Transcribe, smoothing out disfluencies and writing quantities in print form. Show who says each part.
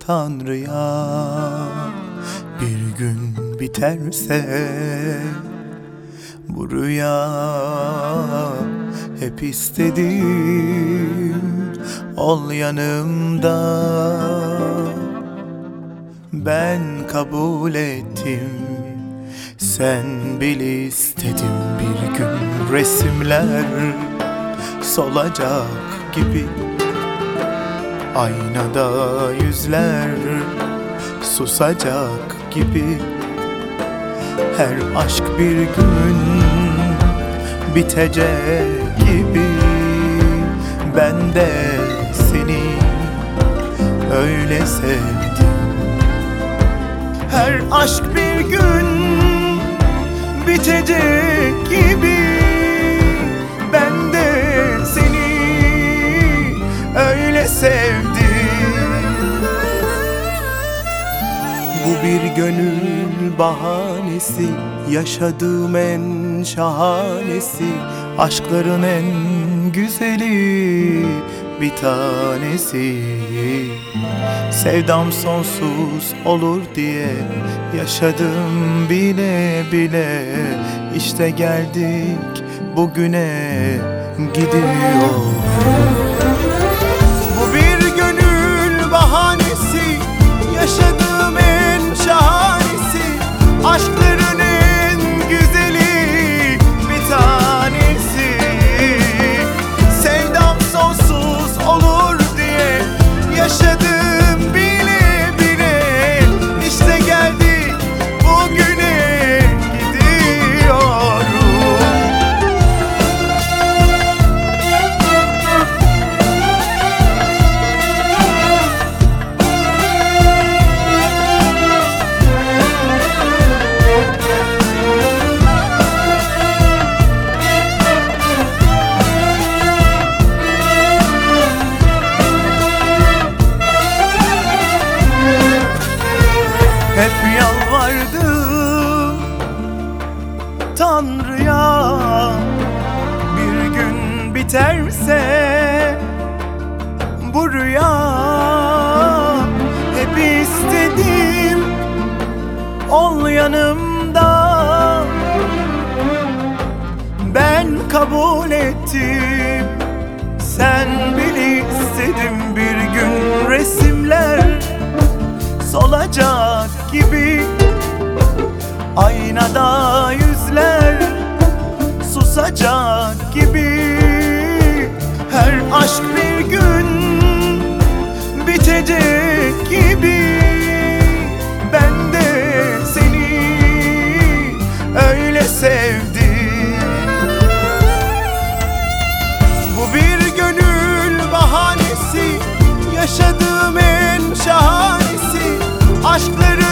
Speaker 1: Tanrı'ya bir gün biterse bu rüya. Hep istedim ol yanımda, ben kabul ettim, sen bil istedim. Bir gün resimler solacak gibi, aynada yüzler susacak gibi. Her aşk bir gün bitecek gibi, ben de seni öyle sevdim. Her aşk bir gün bitecek gibi, ben de seni öyle sevdim. Bu bir gönül bahanesi, yaşadığım en şahanesi, aşkların en güzeli bir tanesi. Sevdam sonsuz olur diye yaşadım bile bile, İşte geldik bugüne gidiyor. Bu bir gönül bahanesi, yaşadığım en şahanesi, aşkların en güzeli bir tanesi. Sevdam sonsuz olur diye yaşadım bile bile, İşte geldik bugüne gidiyorum. Hep yalvardım Tanrı'ya, bir gün biterse bu rüya. Hep istedim ol yanımda, ben kabul ettim, sen bil istedim. Bir gün resimler solacak gibi, aynada yüzler susacak gibi. Her aşk bir gün bitecek gibi, ben de seni öyle sevdim. Bu bir gönül bahanesi, yaşadığım en şahanesi, aşkları